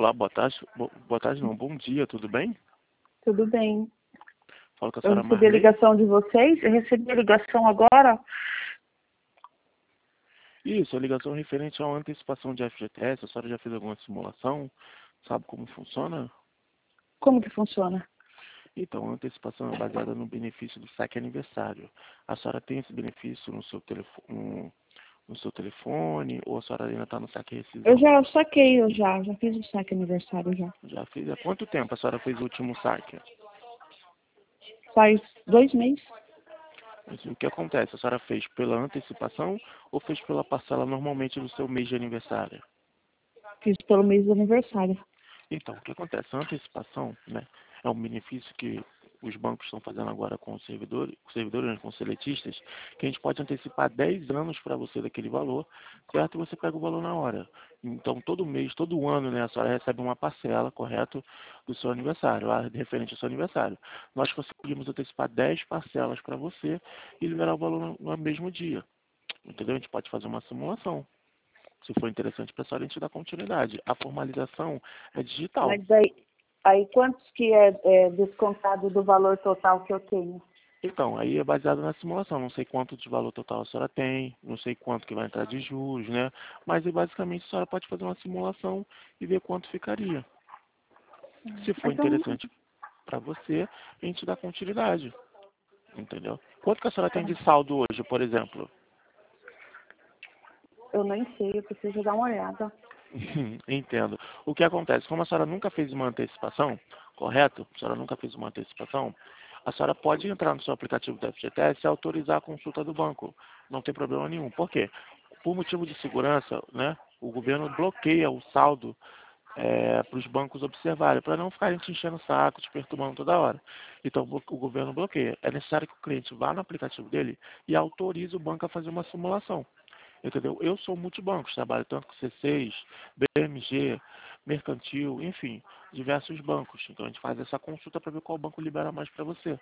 Olá, boa tarde. Boa tarde não, bom dia, tudo bem? Tudo bem. Fala com a Eu senhora recebi a Marley. ligação de vocês. Eu recebi a ligação agora. Isso, a ligação referente a uma antecipação de FGTS, a senhora já fez alguma simulação? Sabe como funciona? Como que funciona? Então, a antecipação é baseada no benefício do saque aniversário. A senhora tem esse benefício no seu telefone ou a senhora ainda está no saque Eu rescisão? já saquei, já fiz o saque aniversário já. Já fez? Há quanto tempo a senhora fez o último saque? Faz 2 meses. Assim, o que acontece? A senhora fez pela antecipação ou fez pela parcela normalmente do seu mês de aniversário? Fiz pelo mês do aniversário. Então, o que acontece? A antecipação, né, é um benefício que os bancos estão fazendo agora com os servidores, né, com os seletistas, que a gente pode antecipar 10 anos para você daquele valor, certo? E você pega o valor na hora. Então, todo mês, todo ano, né, a senhora recebe uma parcela, correto, do seu aniversário, referente ao seu aniversário. Nós conseguimos antecipar 10 parcelas para você e liberar o valor no mesmo dia. Entendeu? A gente pode fazer uma simulação. Se for interessante para a senhora, a gente dá continuidade. A formalização é digital. Mas aí quantos que é descontado do valor total que eu tenho? Então, aí é baseado na simulação. Não sei quanto de valor total a senhora tem, não sei quanto que vai entrar de juros, né? Mas aí, basicamente a senhora pode fazer uma simulação e ver quanto ficaria. Se for Então, interessante para você, a gente dá continuidade. Entendeu? Quanto que a senhora tem de saldo hoje, por exemplo? eu nem sei, eu preciso dar uma olhada. Entendo. O que acontece? Como a senhora nunca fez uma antecipação, correto? A senhora nunca fez uma antecipação, a senhora pode entrar no seu aplicativo do FGTS e autorizar a consulta do banco. Não tem problema nenhum. Por quê? Por motivo de segurança, né? O governo bloqueia o saldo para os bancos observarem, para não ficarem te enchendo o saco, te perturbando toda hora. Então, o governo bloqueia. É necessário que o cliente vá no aplicativo dele e autorize o banco a fazer uma simulação. Entendeu? Eu sou multibancos, trabalho tanto com C6, BMG, Mercantil, enfim, diversos bancos. Então a gente faz essa consulta para ver qual banco libera mais para você.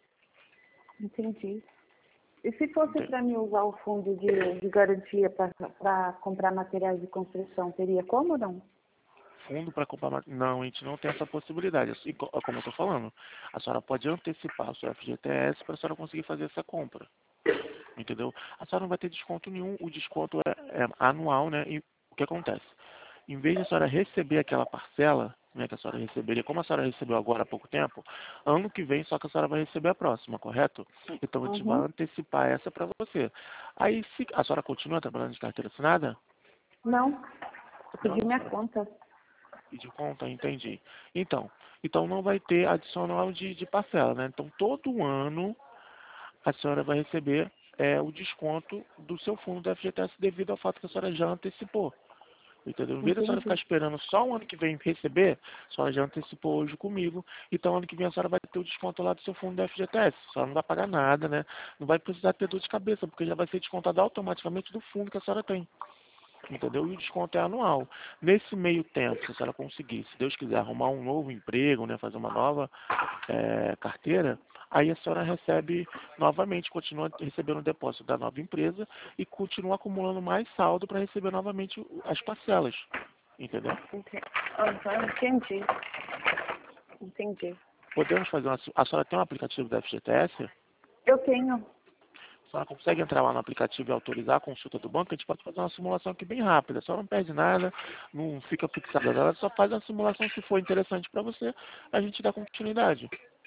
Entendi. E se fosse Entende? para mim usar o fundo de garantia para comprar materiais de construção, teria como ou não? Fundo para comprar. Não, a gente não tem essa possibilidade. Assim, como eu estou falando, a senhora pode antecipar o seu FGTS para a senhora conseguir fazer essa compra. Entendeu? A senhora não vai ter desconto nenhum, o desconto é anual, né? E o que acontece? Em vez de a senhora receber aquela parcela, né, que a senhora receberia, como a senhora recebeu agora há pouco tempo, ano que vem só que a senhora vai receber a próxima, correto? Então a gente vai Uhum. antecipar essa para você. Aí, se a senhora continua trabalhando de carteira assinada, Não, eu não, pedi a minha senhora conta. pediu conta, entendi. Então não vai ter adicional de parcela, né? Então todo ano a senhora vai receber o desconto do seu fundo do FGTS devido ao fato que a senhora já antecipou. Entendeu? Em vez da senhora ficar Entendi. esperando só o ano que vem receber, a senhora já antecipou hoje comigo, então ano que vem a senhora vai ter o desconto lá do seu fundo do FGTS. A senhora não vai pagar nada, né? Não vai precisar ter dor de cabeça, porque já vai ser descontado automaticamente do fundo que a senhora tem. Entendeu? E o desconto é anual. Nesse meio tempo, se a senhora conseguir, se Deus quiser, arrumar um novo emprego, né, fazer uma nova carteira, aí a senhora recebe novamente, continua recebendo o depósito da nova empresa e continua acumulando mais saldo para receber novamente as parcelas. Entendeu? Entendi. Entendi. Podemos fazer uma. A senhora tem um aplicativo da FGTS? Eu tenho. A senhora consegue entrar lá no aplicativo e autorizar a consulta do banco? A gente pode fazer uma simulação aqui bem rápida. A senhora não perde nada, não fica fixada nada, só faz uma simulação se for interessante para você, a gente dá continuidade.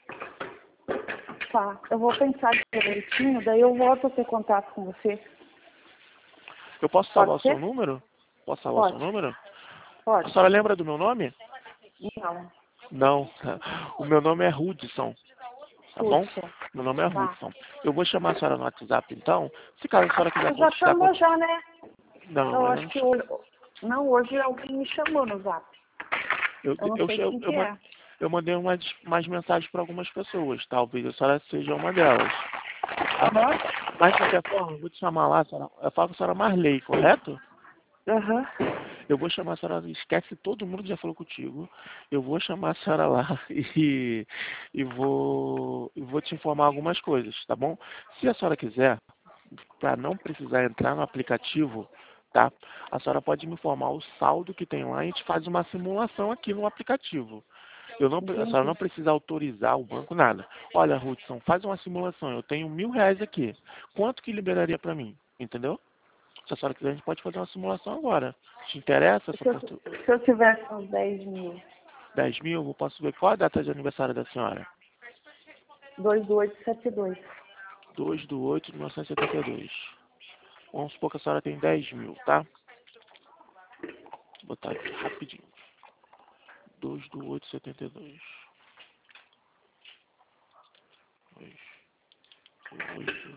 Tá. Eu vou pensar direitinho, daí eu volto a ter contato com você. Eu posso salvar o Pode seu ser? número? Posso salvar o seu Pode. número? A Pode. senhora lembra do meu nome? Não. Não. O meu nome é Hudson, tá bom? Hudson. Meu nome é Tá. Hudson. Eu vou chamar a senhora no WhatsApp então. Se caso a senhora quiser Você já continuar. chamou já, né? Não, Eu ainda acho não. que hoje... Não, hoje alguém me chamou no Zap. Eu, Eu não eu, sei eu, quem eu, que man- é. eu mandei mais mensagens para algumas pessoas. Talvez a senhora seja uma delas. Tá? Aham. Mas de qualquer forma, eu vou te chamar lá, senhora. Eu falo com a senhora Marley, correto? Aham. Eu vou chamar a senhora, esquece todo mundo que já falou contigo. Eu vou chamar a senhora lá e vou te informar algumas coisas, tá bom? Se a senhora quiser, para não precisar entrar no aplicativo, tá? A senhora pode me informar o saldo que tem lá, a gente faz uma simulação aqui no aplicativo. A senhora não Entendi. precisa autorizar o banco, nada. Olha, Hudson, faz uma simulação, eu tenho R$ 1.000 aqui. Quanto que liberaria para mim? Entendeu? Se a senhora quiser, a gente pode fazer uma simulação agora. Te interessa essa oportunidade? Se eu tivesse uns 10 mil, 10.000, eu posso ver qual a data de aniversário da senhora? 2/8/72. 2/8/1972. Vamos supor que a senhora tem 10.000, tá? Vou botar aqui rapidinho. 2/8/72. 2/8.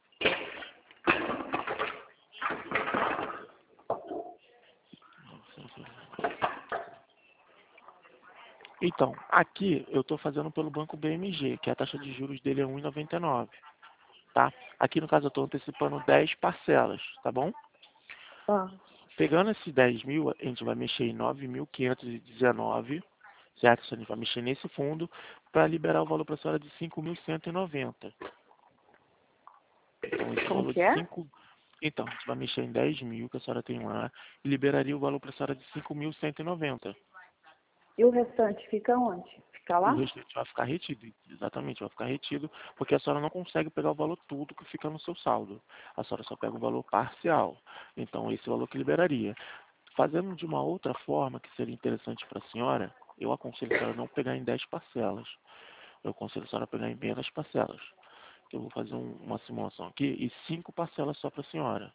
Então, aqui eu estou fazendo pelo banco BMG, que a taxa de juros dele é 1,99, tá? Aqui no caso eu estou antecipando 10 parcelas, tá bom? Ah, Pegando esses 10.000, a gente vai mexer em 9.519, certo? A gente vai mexer nesse fundo para liberar o valor para a senhora de 5.190. Então, esse como valor que de é? 5... Então, a gente vai mexer em 10.000 que a senhora tem lá e liberaria o valor para a senhora de 5.190. E o restante fica onde? Fica E o lá? restante vai ficar retido, exatamente, vai ficar retido, porque a senhora não consegue pegar o valor todo que fica no seu saldo. A senhora só pega o valor parcial. Então, esse valor que liberaria. Fazendo de uma outra forma, que seria interessante para a senhora, eu aconselho a senhora não pegar em 10 parcelas. Eu aconselho a senhora pegar em menos parcelas. Eu vou fazer uma simulação aqui e 5 parcelas só para a senhora.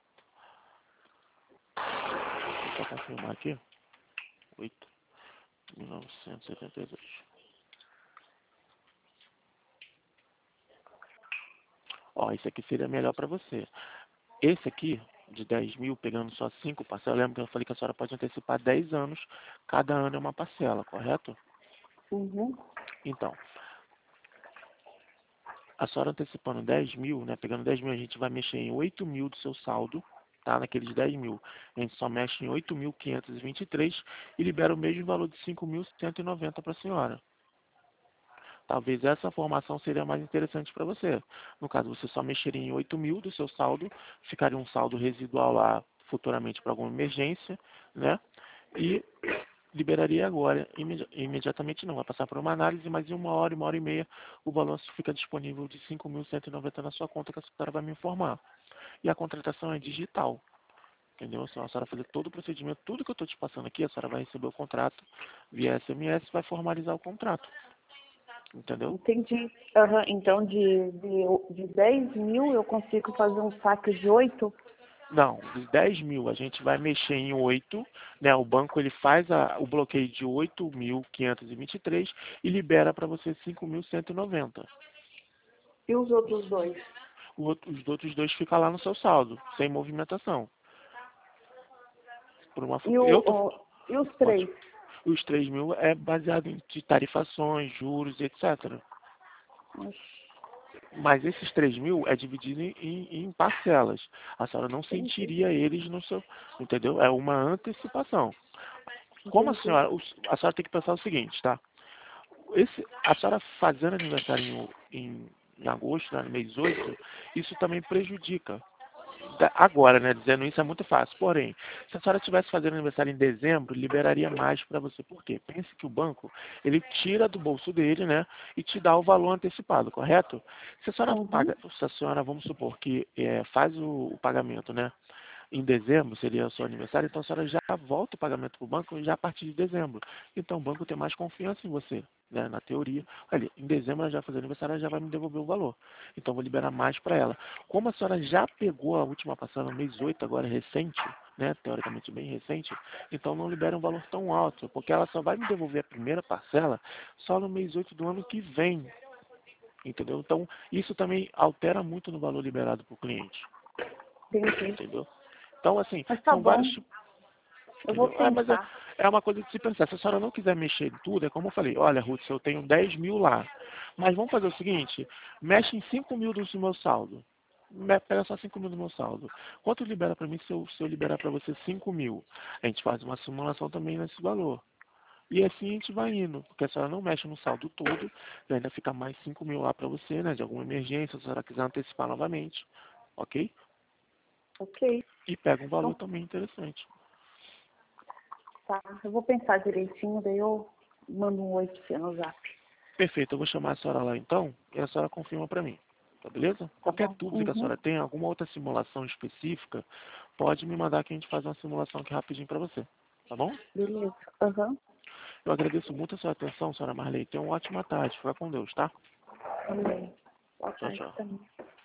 Vou só confirmar aqui. 8.972. Ó, esse aqui seria melhor para você. Esse aqui, de 10.000, pegando só 5 parcelas, lembra que eu falei que a senhora pode antecipar 10 anos, cada ano é uma parcela, correto? Uhum. Então, a senhora antecipando 10.000, né, pegando 10.000, a gente vai mexer em 8.000 do seu saldo, tá, naqueles 10.000. A gente só mexe em 8.523 e libera o mesmo valor de 5.190 para a senhora. Talvez essa formação seria mais interessante para você. No caso, você só mexeria em 8.000 do seu saldo, ficaria um saldo residual lá futuramente para alguma emergência, né? E liberaria agora, imediatamente não, vai passar por uma análise, mas em uma hora e meia, o balanço fica disponível de 5.190 na sua conta, que a senhora vai me informar. E a contratação é digital, entendeu? A senhora fazer todo o procedimento, tudo que eu estou te passando aqui, a senhora vai receber o contrato via SMS, vai formalizar o contrato, entendeu? Entendi. Aham. Então, de 10 mil eu consigo fazer um saque de 8? Não, dos 10.000 a gente vai mexer em 8, né? O banco ele faz o bloqueio de 8.523 e libera para você 5.190. E os outros dois? Os outros dois ficam lá no seu saldo, sem movimentação. E, Eu tô, e os pode, 3? os 3.000 é baseado em tarifações, juros, etc. Mas esses 3.000 é dividido em parcelas. A senhora não Entendi. sentiria eles no seu, entendeu? É uma antecipação. Como Entendi. a senhora tem que pensar o seguinte, tá? A senhora fazendo aniversário em agosto, né, no mês 8, isso também prejudica. Agora, né, dizendo isso é muito fácil. Porém, se a senhora estivesse fazendo aniversário em dezembro, liberaria mais para você. Por quê? Pense que o banco, ele tira do bolso dele, né, e te dá o valor antecipado, correto? Se a senhora Uhum. paga, se a senhora, vamos supor que faz o pagamento, né, em dezembro, seria o seu aniversário, então a senhora já volta o pagamento para o banco já a partir de dezembro. Então o banco tem mais confiança em você, né? Na teoria. Olha, em dezembro ela já fazer aniversário, ela já vai me devolver o valor. Então eu vou liberar mais para ela. Como a senhora já pegou a última passada no mês 8, agora recente, né? Teoricamente bem recente, então não libera um valor tão alto, porque ela só vai me devolver a primeira parcela só no mês 8 do ano que vem. Entendeu? Então, isso também altera muito no valor liberado para o cliente. Entendi. Entendeu? Então, assim, Mas tá são vários bom. tipos, Eu vou entendeu? Mas pensar. é uma coisa de se pensar. Se a senhora não quiser mexer em tudo, é como eu falei, olha, Ruth, eu tenho 10.000 lá. Mas vamos fazer o seguinte, mexe em 5.000 do meu saldo. Pega só 5.000 do meu saldo. Quanto libera para mim se eu liberar para você 5.000? A gente faz uma simulação também nesse valor. E assim a gente vai indo, porque a senhora não mexe no saldo todo, e ainda fica mais 5.000 lá para você, né, de alguma emergência, se a senhora quiser antecipar novamente, ok? Ok, E pega um valor então também interessante. tá. Eu vou pensar direitinho, daí eu mando um oi pra você no zap. Perfeito, eu vou chamar a senhora lá então e a senhora confirma para mim. Tá beleza? Tá Qualquer bom? dúvida que a Uhum. senhora tenha, alguma outra simulação específica, pode me mandar que a gente faz uma simulação aqui rapidinho para você. Tá bom? Beleza. Aham. Eu agradeço muito a sua atenção, senhora Marley. Tenha uma ótima tarde. Fica com Deus, tá? Também. Boa Tchau, tarde tchau. também.